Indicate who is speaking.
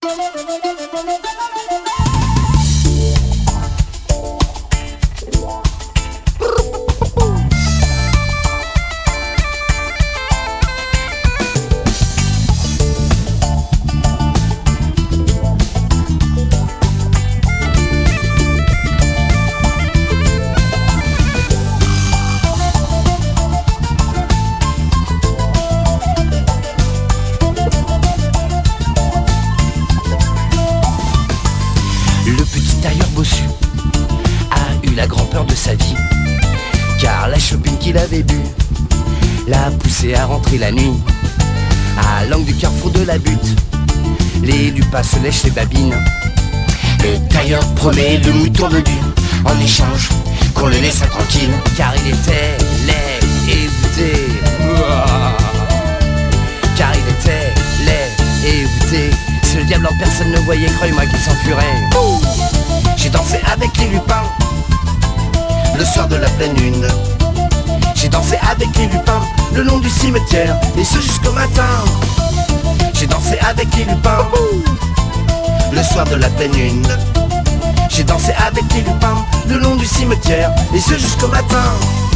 Speaker 1: Le petit tailleur bossu a eu la grandeur de sa vie, car la chopine qu'il avait bu l'a poussé à rentrer la nuit à l'angle du carrefour de la butte. Les lupas se lèchent les babines. Le tailleur promet le mouton de Dieu en échange qu'on le laisse tranquille, car il était laid et voûté. Car il était laid et voûté. Si le diable en personne ne voyait, croyez-moi qu'il s'enfuirait. J'ai dansé avec les lupins le soir de la pleine lune. J'ai dansé avec les lupins le long du cimetière, et ce jusqu'au matin. J'ai dansé avec les lupins le soir de la pleine lune. J'ai dansé avec les lupins le long du cimetière, et ce jusqu'au matin.